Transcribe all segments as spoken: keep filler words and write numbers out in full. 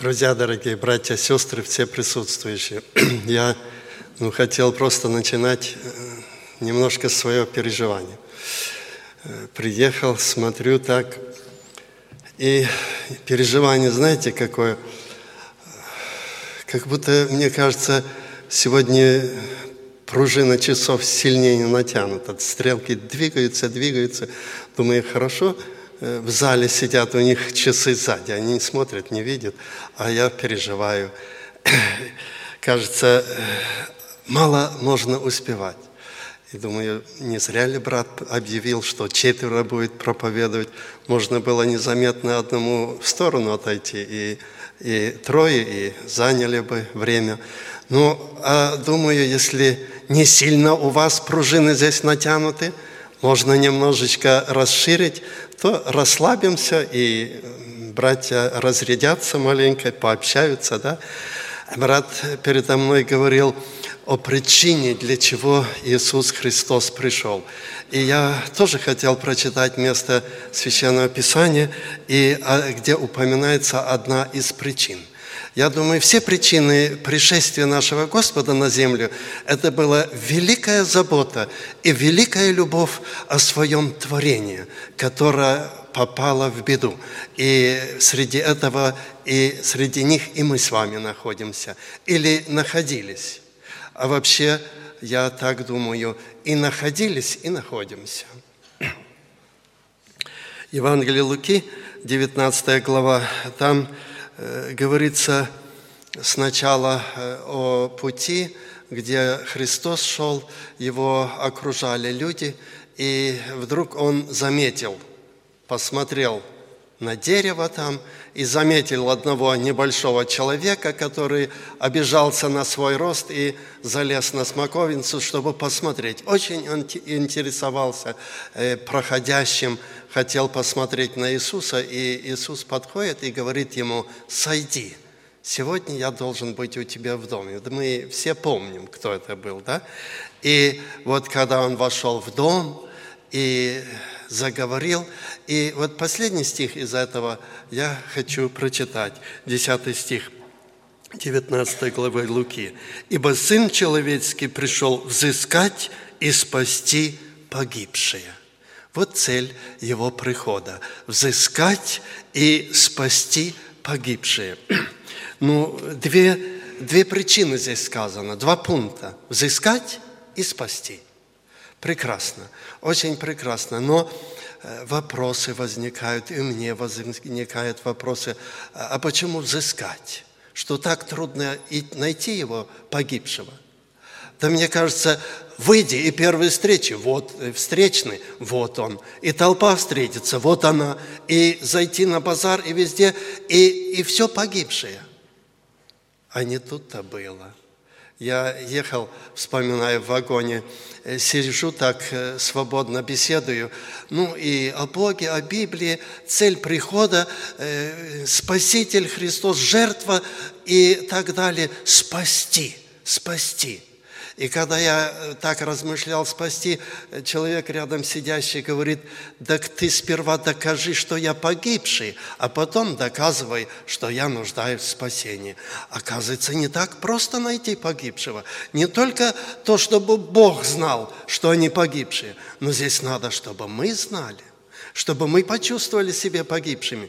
Друзья, дорогие братья, сестры, все присутствующие, я ну, хотел просто начинать немножко свое переживание. Приехал, смотрю так, и переживание, знаете, какое? Как будто, мне кажется, сегодня пружина часов сильнее натянута. Стрелки двигаются, двигаются. Думаю, хорошо, в зале сидят, у них часы сзади, они не смотрят, не видят, а я переживаю. Кажется, мало можно успевать. И думаю, не зря ли брат объявил, что четверо будет проповедовать. Можно было незаметно одному в сторону отойти, и, и трое, и заняли бы время. Ну, а думаю, если не сильно у вас пружины здесь натянуты, можно немножечко расширить, то расслабимся, и братья разрядятся маленько, пообщаются, да? Брат передо мной говорил о причине, для чего Иисус Христос пришел. И я тоже хотел прочитать место Священного Писания, и, где упоминается одна из причин. Я думаю, все причины пришествия нашего Господа на землю – это была великая забота и великая любовь о своем творении, которая попала в беду. И среди этого, и среди них и мы с вами находимся, или находились. А вообще, я так думаю, и находились, и находимся. Евангелие Луки, девятнадцатая глава, там говорится сначала о пути, где Христос шел, его окружали люди, и вдруг он заметил, посмотрел на дерево там и заметил одного небольшого человека, который обижался на свой рост и залез на смоковницу, чтобы посмотреть. Очень он интересовался проходящим, хотел посмотреть на Иисуса, и Иисус подходит и говорит ему: «Сойди, сегодня я должен быть у тебя в доме». Мы все помним, кто это был, да? И вот когда он вошел в дом и заговорил, и вот последний стих из этого я хочу прочитать, десятый стих девятнадцатой главы Луки. «Ибо Сын Человеческий пришел взыскать и спасти погибшие». Вот цель Его прихода – взыскать и спасти погибшие. Ну, две, две причины здесь сказано, два пункта – взыскать и спасти. Прекрасно, очень прекрасно, но вопросы возникают, и мне возникают вопросы, а почему взыскать? Что так трудно найти его погибшего? Да мне кажется, выйди и первые встречи, вот встречный, вот он, и толпа встретится, вот она, и зайти на базар, и везде, и, и все погибшее. А не тут-то было. Я ехал, вспоминаю, в вагоне, сижу так, свободно беседую, ну и о Боге, о Библии, цель прихода, э, Спаситель Христос, жертва и так далее, спасти, спасти. И когда я так размышлял спасти, человек рядом сидящий говорит: «Так ты сперва докажи, что я погибший, а потом доказывай, что я нуждаюсь в спасении». Оказывается, не так просто найти погибшего. Не только то, чтобы Бог знал, что они погибшие, но здесь надо, чтобы мы знали, чтобы мы почувствовали себя погибшими.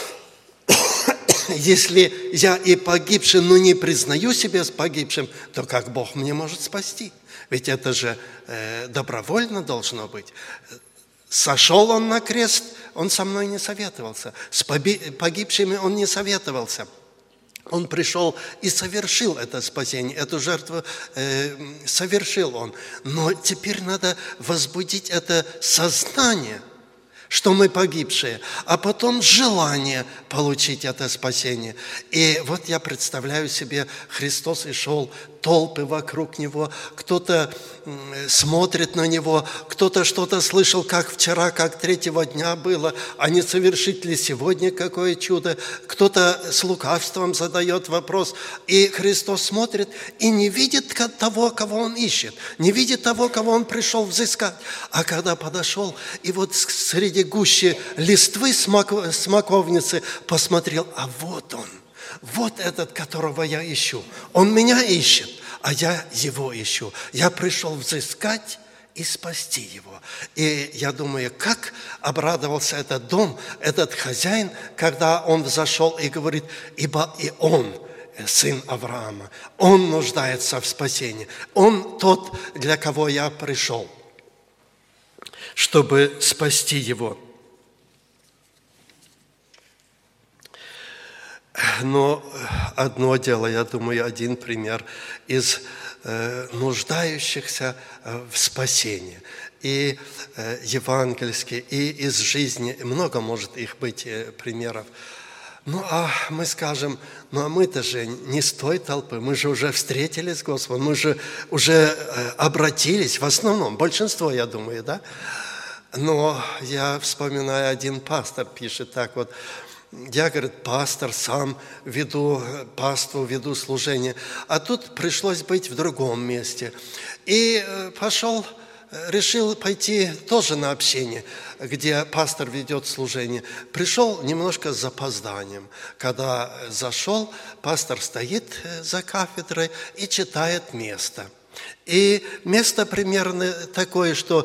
Если я и погибший, но не признаю себя погибшим, то как Бог мне может спасти? Ведь это же э, добровольно должно быть. Сошел он на крест, он со мной не советовался. С погибшими он не советовался. Он пришел и совершил это спасение, эту жертву э, совершил он. Но теперь надо возбудить это сознание, что мы погибшие, а потом желание получить это спасение. И вот я представляю себе, Христос и шел, толпы вокруг Него, кто-то смотрит на Него, кто-то что-то слышал, как вчера, как третьего дня было, а не совершит ли сегодня какое чудо, кто-то с лукавством задает вопрос, и Христос смотрит и не видит того, кого Он ищет, не видит того, кого Он пришел взыскать. А когда подошел, и вот среди гущи листвы смоковницы посмотрел, а вот Он, Вот этот, которого я ищу. Он меня ищет, а я его ищу. Я пришел взыскать и спасти его. И я думаю, как обрадовался этот дом, этот хозяин, когда он взошел и говорит, ибо и он, сын Авраама, он нуждается в спасении. Он тот, для кого я пришел, чтобы спасти его. Но одно дело, я думаю, один пример из нуждающихся в спасении. И евангельские, и из жизни, много может их быть примеров. Ну, а мы скажем, ну, а мы-то же не с той толпы, мы же уже встретились с Господом, мы же уже обратились, в основном, большинство, я думаю, да? Но я вспоминаю, один пастор пишет так вот, я, говорит, пастор, сам веду паству, веду служение. А тут пришлось быть в другом месте. И пошел, решил пойти тоже на общение, где пастор ведет служение. Пришел немножко с запозданием. Когда зашел, пастор стоит за кафедрой и читает место. И место примерно такое, что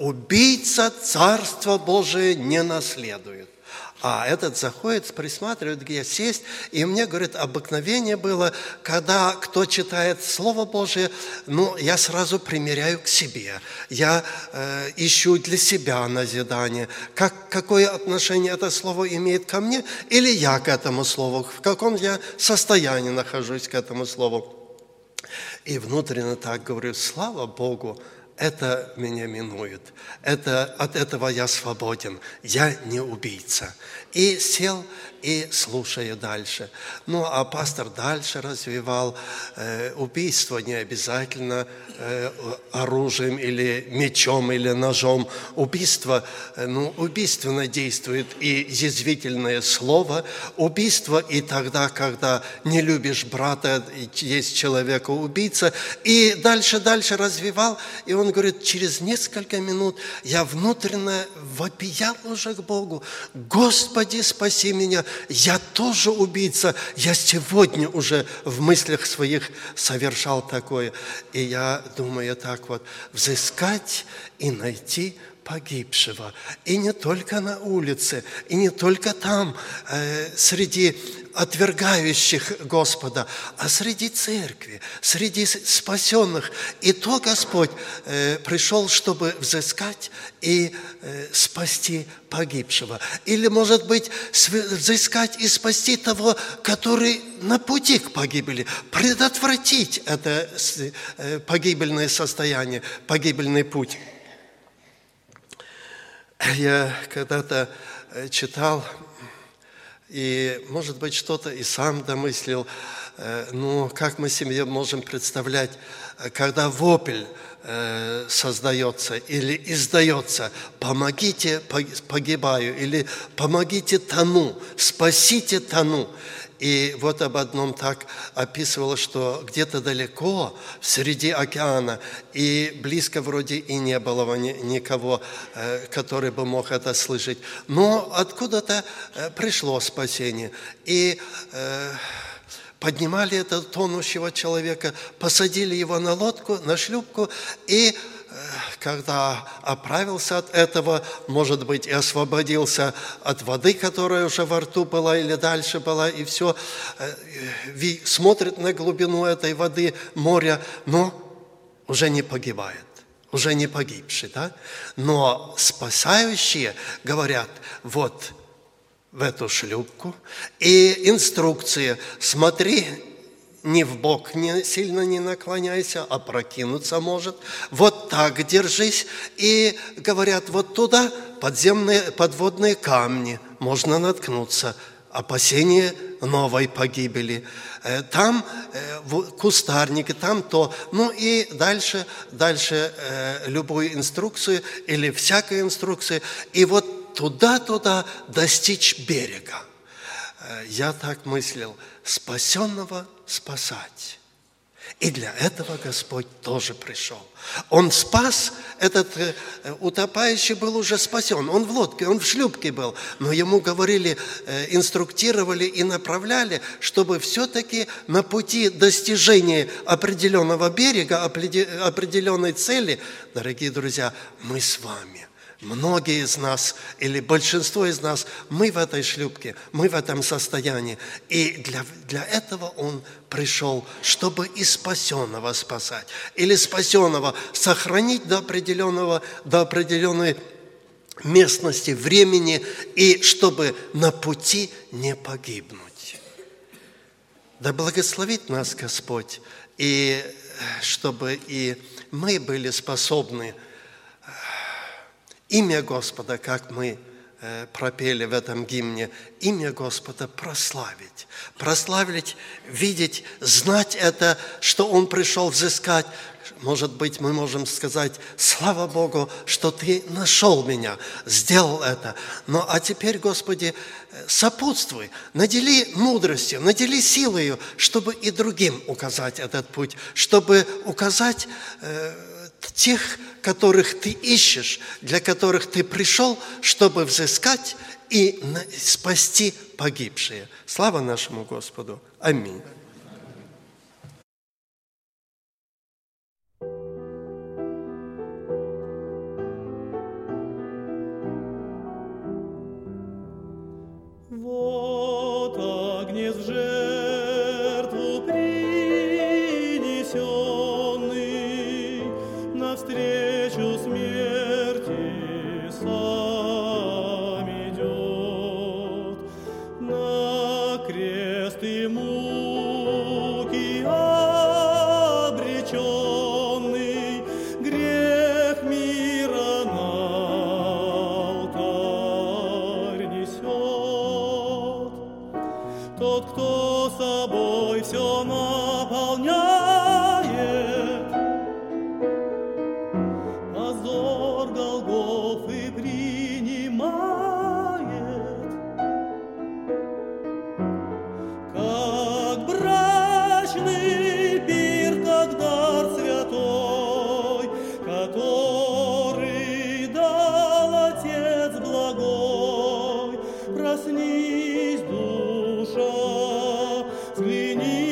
убийца Царство Божие не наследует. А этот заходит, присматривает, где сесть. И мне, говорит, обыкновение было, когда кто читает Слово Божие, ну, я сразу примеряю к себе. Я э, ищу для себя назидание. Как, какое отношение это Слово имеет ко мне, или я к этому Слову, в каком я состоянии нахожусь к этому Слову. И внутренне так говорю, слава Богу, это меня минует. Это, от этого я свободен. Я не убийца. И сел, и слушаю дальше. Ну, а пастор дальше развивал. Э, убийство не обязательно э, оружием или мечом, или ножом. Убийство, э, ну, убийственно действует и язвительное слово. Убийство и тогда, когда не любишь брата, есть человека-убийца. И дальше, дальше развивал. И он говорит, через несколько минут я внутренне вопиял уже к Богу. Господи, спаси меня, я тоже убийца. Я сегодня уже в мыслях своих совершал такое. И я думаю так вот, взыскать и найти погибшего. И не только на улице, и не только там, э, среди отвергающих Господа, а среди церкви, среди спасенных. И то Господь э, пришел, чтобы взыскать и э, спасти погибшего. Или, может быть, взыскать и спасти того, который на пути к погибели, предотвратить это э, погибельное состояние, погибельный путь. Я когда-то читал, и, может быть, что-то и сам домыслил, ну, как мы себе можем представлять, когда вопль создается или издается, помогите, погибаю, или помогите, тону, спасите, тону. И вот об одном так описывало, что где-то далеко, среди океана, и близко вроде и не было никого, который бы мог это слышать. Но откуда-то пришло спасение. И поднимали этого тонущего человека, посадили его на лодку, на шлюпку, и когда оправился от этого, может быть, и освободился от воды, которая уже во рту была или дальше была, и все, смотрит на глубину этой воды, моря, но уже не погибает, уже не погибший, да? Но спасающие говорят, вот в эту шлюпку, и инструкции, смотри, ни в бок не, сильно не наклоняйся, опрокинуться может. Вот так держись. И говорят, вот туда подземные, подводные камни, можно наткнуться. Опасение новой погибели. Там кустарники, там то. Ну и дальше, дальше любую инструкцию или всякую инструкцию. И вот туда-туда достичь берега. Я так мыслил, спасенного спасать. И для этого Господь тоже пришел. Он спас, этот утопающий был уже спасен. Он в лодке, он в шлюпке был. Но ему говорили, инструктировали и направляли, чтобы все-таки на пути достижения определенного берега, определенной цели, дорогие друзья, мы с вами. Многие из нас, или большинство из нас, мы в этой шлюпке, мы в этом состоянии. И для, для этого Он пришел, чтобы и спасенного спасать. Или спасенного сохранить до определенного, до определенной местности, времени, и чтобы на пути не погибнуть. Да благословит нас Господь, и чтобы и мы были способны имя Господа, как мы пропели в этом гимне, имя Господа прославить. Прославить, видеть, знать это, что Он пришел взыскать. Может быть, мы можем сказать: слава Богу, что Ты нашел меня, сделал это. Ну, а теперь, Господи, сопутствуй, надели мудростью, надели силою, чтобы и другим указать этот путь, чтобы указать тех, которых Ты ищешь, для которых Ты пришел, чтобы взыскать и спасти погибшие. Слава нашему Господу. Аминь. Вот агнец в жертву принесенный, навстречу смерти сам идет, на крест и муки обреченный, грех мира на алтарь несет. Тот, кто собой все наполняет, позор Голгофы принимает, как брачный пир, как дар святой, который дал Отец благой. Проснись, душа, взгляни,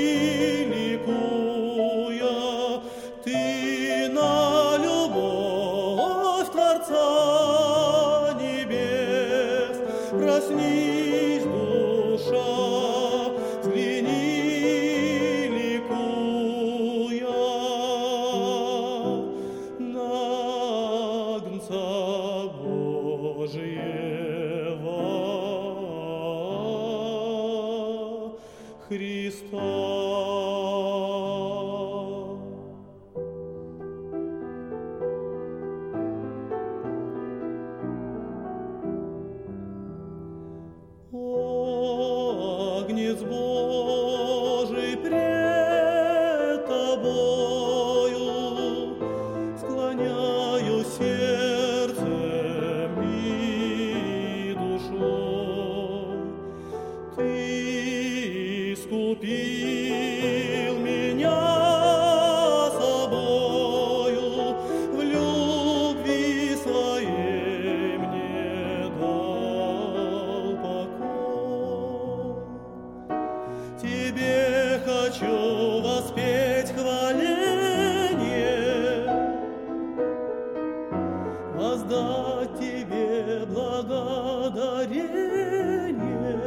ликуя, ты на любовь Творца небес. Проснись, душа, взгляни, ликуя, на Агнца Божьего Христа. О, агнец Божий, пред Тобою склоняю сердцем и душой. Ты искупил меня собою, в любви своей мне дал покой. Тебе хочу воспеть хваление, воздать Тебе благодарение.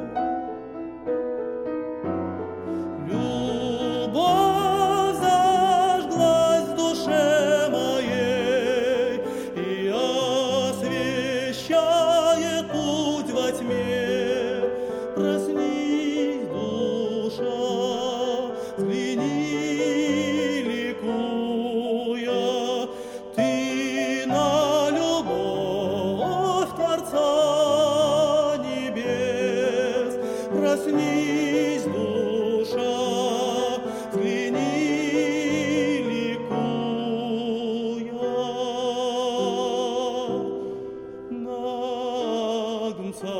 Любовь зажглась в душе моей и освещает путь во тьме. Проснись, душа, взгляни, ликуя, ты на любовь Творца небес. Проснись, душа, взгляни, ликуя, на Агнца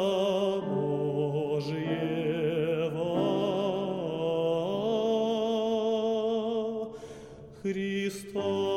Божьего Христа.